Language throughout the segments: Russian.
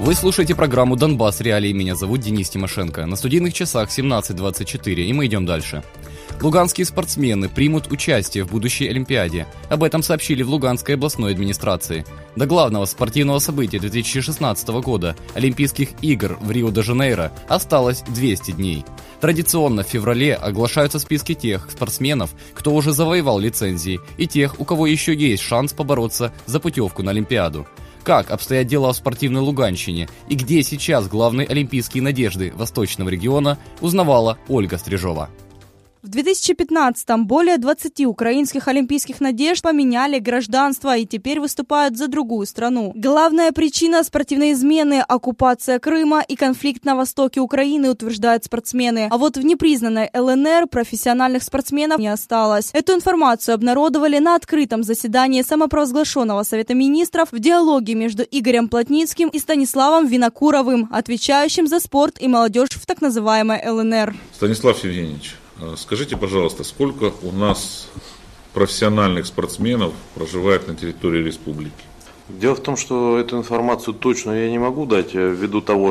Вы слушаете программу «Донбасс. Реалии». Меня зовут Денис Тимошенко. На студийных часах 17:24, и мы идем дальше. Луганские спортсмены примут участие в будущей Олимпиаде. Об этом сообщили в Луганской областной администрации. До главного спортивного события 2016 года – Олимпийских игр в Рио-де-Жанейро – осталось 200 дней. Традиционно в феврале оглашаются списки тех спортсменов, кто уже завоевал лицензии, и тех, у кого еще есть шанс побороться за путевку на Олимпиаду. Как обстоят дела в спортивной Луганщине и где сейчас главные олимпийские надежды Восточного региона, узнавала Ольга Стрижова. В 2015-м более 20 украинских олимпийских надежд поменяли гражданство и теперь выступают за другую страну. Главная причина спортивной измены – оккупация Крыма и конфликт на востоке Украины, утверждают спортсмены. А вот в непризнанной ЛНР профессиональных спортсменов не осталось. Эту информацию обнародовали на открытом заседании самопровозглашенного Совета министров в диалоге между Игорем Плотницким и Станиславом Винокуровым, отвечающим за спорт и молодежь в так называемой ЛНР. Станислав Евгеньевич, скажите, пожалуйста, сколько у нас профессиональных спортсменов проживает на территории республики? Дело в том, что эту информацию точно я не могу дать, ввиду того,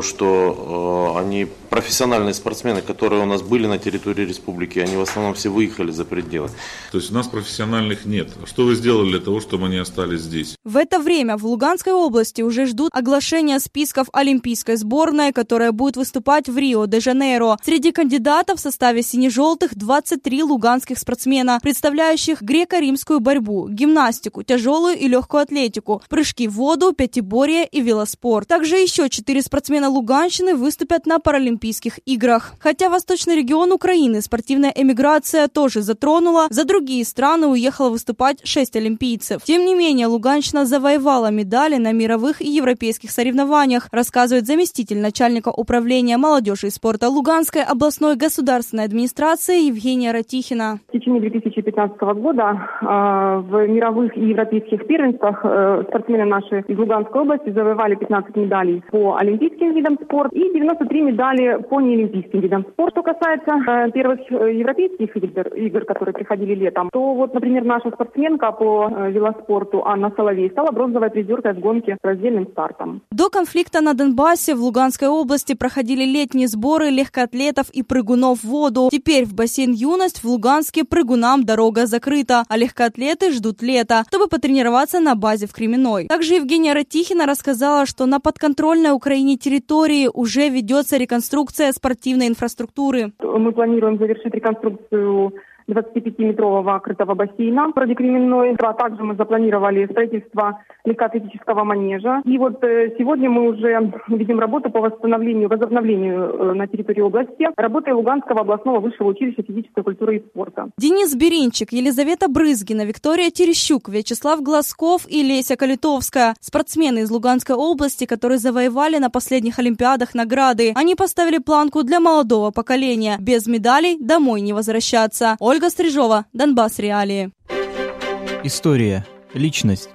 что они профессиональные спортсмены, которые у нас были на территории республики, они в основном все выехали за пределы. То есть у нас профессиональных нет. Что вы сделали для того, чтобы они остались здесь? В это время в Луганской области уже ждут оглашения списков олимпийской сборной, которая будет выступать в Рио-де-Жанейро. Среди кандидатов в составе сине-желтых 23 луганских спортсмена, представляющих греко-римскую борьбу, гимнастику, тяжелую и легкую атлетику, прыжки в воду, пятиборье и велоспорт. Также еще 4 спортсмена Луганщины выступят на Паралимпийских играх. Хотя восточный регион Украины спортивная эмиграция тоже затронула, за другие страны уехало выступать 6 олимпийцев. Тем не менее, Луганщина завоевала медали на мировых и европейских соревнованиях, рассказывает заместитель начальника управления молодежи и спорта Луганской областной государственной администрации Евгения Ратихина. В течение 2015 года в мировых и европейских первенствах спортсмены наши из Луганской области завоевали 15 медалей по олимпийским видам спорта и 93 медали по неолимпийским видам спорта. Что касается первых европейских игр, которые приходили летом, то вот, например, наша спортсменка по велоспорту Анна Соловей стала бронзовой призеркой в гонке с раздельным стартом. До конфликта на Донбассе в Луганской области проходили летние сборы легкоатлетов и прыгунов в воду. Теперь в бассейн «Юность» в Луганске прыгунам дорога закрыта, а легкоатлеты ждут лета, чтобы потренироваться на базе в Кременной. Также Евгения Ратихина рассказала, что на подконтрольной Украине территории уже ведется реконструкция спортивной инфраструктуры. Мы планируем завершить реконструкцию 25-метрового крытого бассейна в городе Кременной. А также мы запланировали строительство легкоатлетического манежа. И вот сегодня мы уже ведем работу по возобновлению на территории области работы Луганского областного высшего училища физической культуры и спорта. Денис Беринчик, Елизавета Брызгина, Виктория Терещук, Вячеслав Глазков и Леся Калитовская. Спортсмены из Луганской области, которые завоевали на последних Олимпиадах награды. Они поставили планку для молодого поколения. Без медалей домой не возвращаться. Ольга Стрижова, Донбасс. Реалии. История. Личность.